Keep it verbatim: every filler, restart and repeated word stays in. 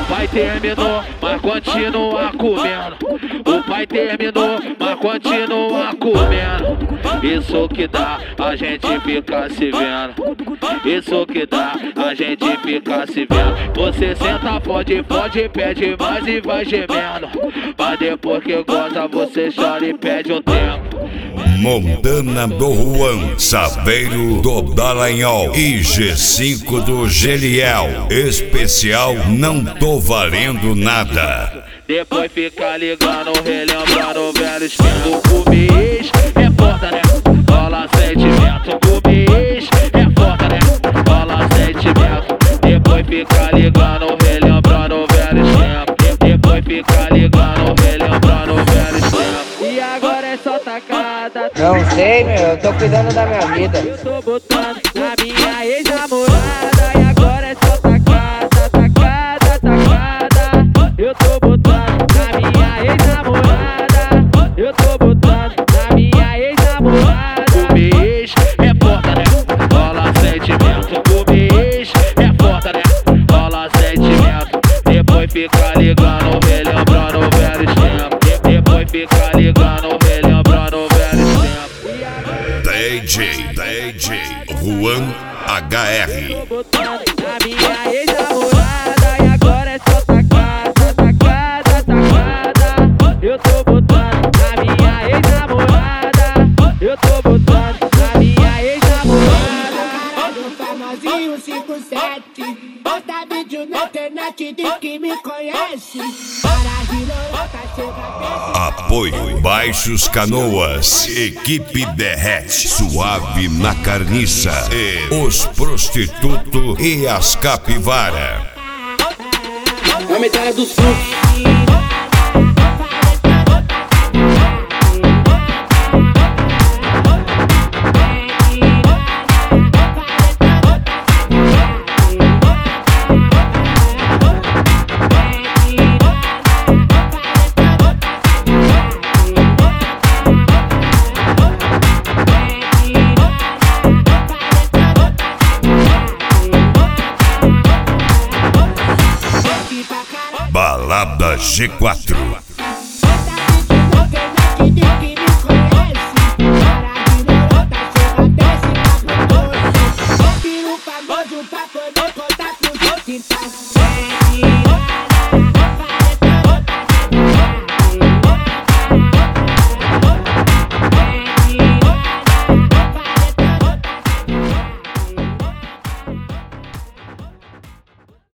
pai terminou, mas continua comendo. O pai terminou, mas continua comendo. Isso que dá, a gente fica se vendo. Isso que dá, a gente fica se vendo. Você senta, pode, pode, pede mais e vai gemendo. Mas depois que goza, você chora e pede um tempo. Montana do Juan, Saveiro do Dallagnol e G cinco do Geliel. Especial Não Tô Valendo Nada. Depois fica ligando, relembrando velhos tempos. O mês é foda, né? Rola sentimento. O mês é foda, né? Rola sentimento. Depois fica ligando, relembrando velhos tempos. Depois fica ligando, relembrando velhos tempos. E agora é só tacada. Não sei, meu, eu tô cuidando da minha vida. Eu tô botando na minha ex-namorada. E agora é só tacada, tacada, tacada. Eu tô botando na minha ex-namorada. Eu tô botando na minha ex-namorada. O mês é foda, né? Rola sentimento. O mês é foda, né? Rola sentimento. Depois fica ligando, relembrando velhos tempos. Depois fica ligando, relembrando velhos tempos. D J, D J Juan H R. Eu tô botando na minha ex-namorada. E agora é só tacada, tacada, tacada. Eu tô botando na minha ex-namorada. Eu tô botando na minha ex-namorada. Do famosinho cinco sete. Posta vídeo na internet, diz que me conhece. Para Rirorota, chega perto. Apoio Baixos Canoas, Equipe Derrete, Suave na Carniça e Os Prostituto e as Capivara. A medalha dos frutos. Balada G quatro. Famoso pra poder contar pros outros, então.